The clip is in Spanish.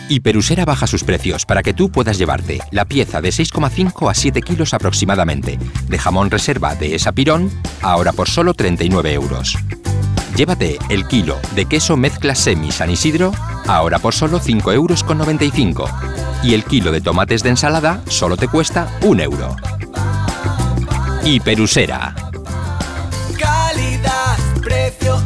Hiperusera baja sus precios para que tú puedas llevarte la pieza de 6,5 a 7 kilos aproximadamente de jamón reserva de Esapirón, ahora por solo 39 euros. Llévate el kilo de queso mezcla semi San Isidro, ahora por solo 5,95 euros. Y el kilo de tomates de ensalada solo te cuesta 1 euro. Hiperusera. Calidad, precio